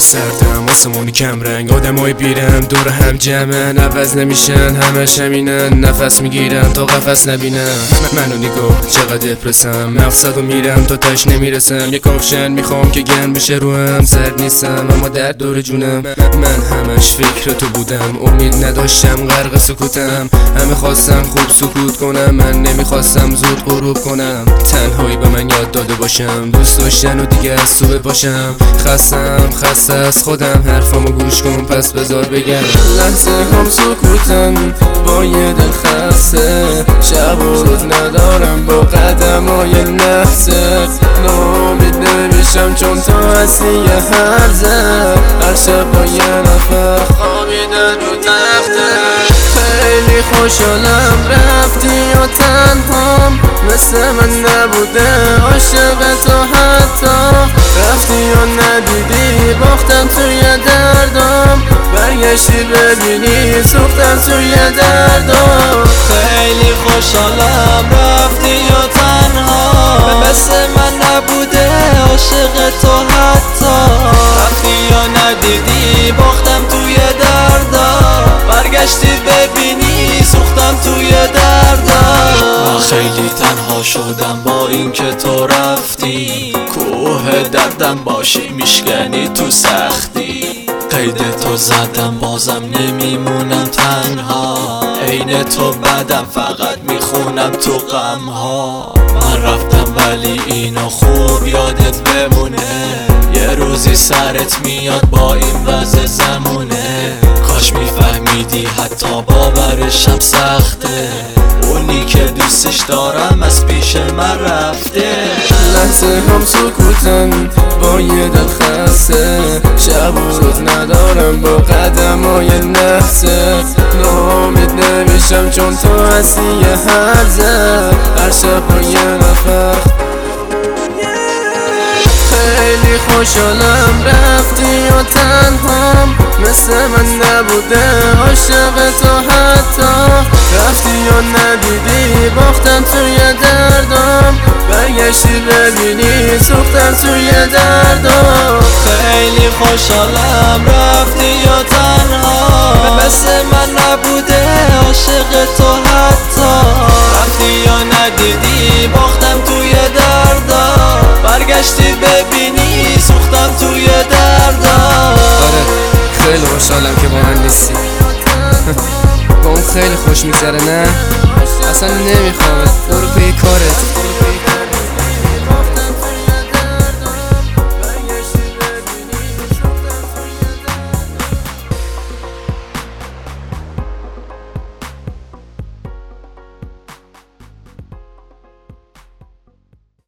سردم آسمونی کم رنگ آدمای بیرم دور هم جمعن عوض نمیشن همش همینن نفس میگیرم تا قفس نبینم منو نگاه چقدر دپرسم مقصدو میرم تا تاش نمیرسم یک آفشن میخوام که گرم بشه روم سرد نیستم اما در دور جونم من همش فکر تو بودم امید نداشتم غرق سکوتم همه خواستم خوب سکوت کنم من نمیخواستم زود غروب کنم تنهایی به من یاد داده باشم دوست داشتن و دیگه از تو بپاشم خسته از خودم حرفامو گوش کن پس بذار بگم لحظه هم سکوتم با یه دل خسته شب و روز ندارم با قدمای نحسه ناامید نمیشم چون تو هستی یه هرزه هر شب با یه نفر خوابیدن رو تخته خیلی خوشحالم رفتی یا تنهام مثل من نبوده عاشق تو حتی رفتی یا ندیدی باختم توی دردم برگشتی ببینی سوختم توی دردم خیلی خوشحالم رفتی یا تنها مثل من نبوده عاشق تو حتی رفتی یا ندیدی باختم توی دردم برگشتی ببینی سوختم توی دردم من خیلی تنها شدم با اینکه تو رفتی کوه دردم باشی میشکنی تو سختی قید تو زدم بازم نمیمونم تنها عین تو بدم فقط میخونم تو غمها من رفتم ولی اینو خوب یادت بمونه یه روزی سرت میاد با این وضع زمونه کاش میفهمیدی حتی باورشم سخته اونی که دوستش دارم از پیش من رفته لحظه هم سکوتم با یه دل خسته شب و روز ندارم با قدمای نحسه ناامید نمیشم چون تو هستی یه هرزه هر شب با یه نفر خیلی خوشحالم رفتی یا تنهام مثل من نبوده عاشق تو حتی رفتی یا ندیدی باختم توی دردم برگشتی ببینی سوختم توی دردم خیلی خوشحالم رفتی یا تنها مثل من نبوده عاشق تو حتی رفتی یا ندیدی باختم توی دردم برگشتی ببینی سوختم توی دردم آره خیلی خوشحالم که با من نیستی با اون خیلی خوش میگذره نه اصلا نمیخوامت برو پی کارت